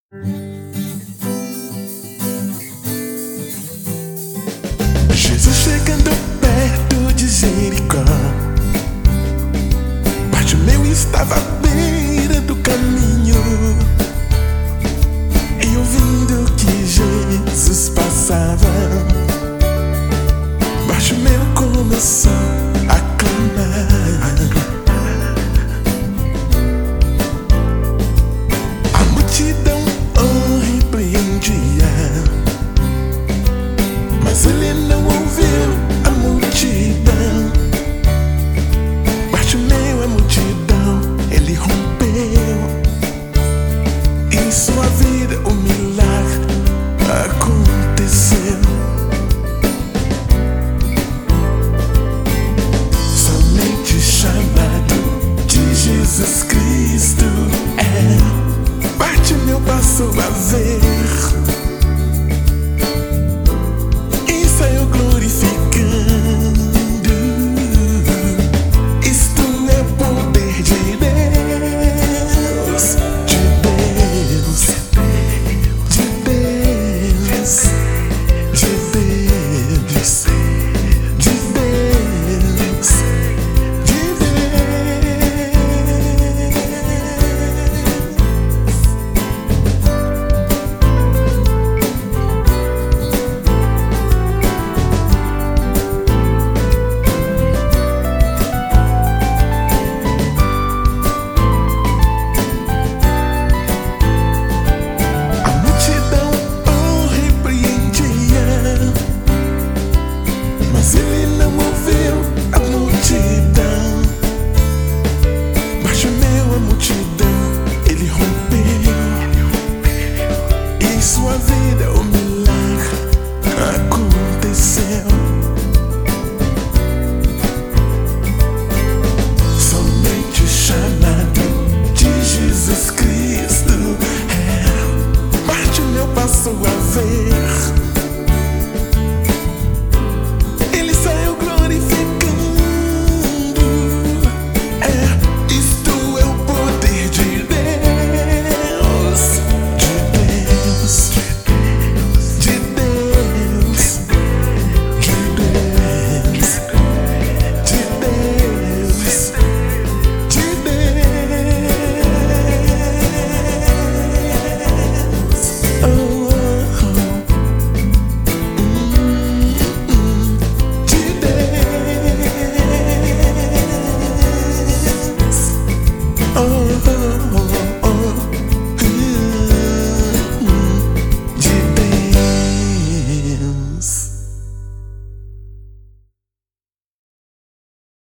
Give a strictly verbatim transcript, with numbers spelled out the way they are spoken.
Jesus chegando perto de Jericó, Bartimeu estava à beira do caminho, e ouvindo que Jesus passava, Bartimeu começou a clamar. A multidão o repreendia, mas ele não ouviu a multidão. Bartimeu, a multidão, ele rompeu. Em sua vida o milagre aconteceu. Somente chamado de Jesus Cristo, é, Bartimeu passou a ver. Sua vida o milagre aconteceu. Somente chamado de Jesus Cristo, é, Bartimeu passou a ver.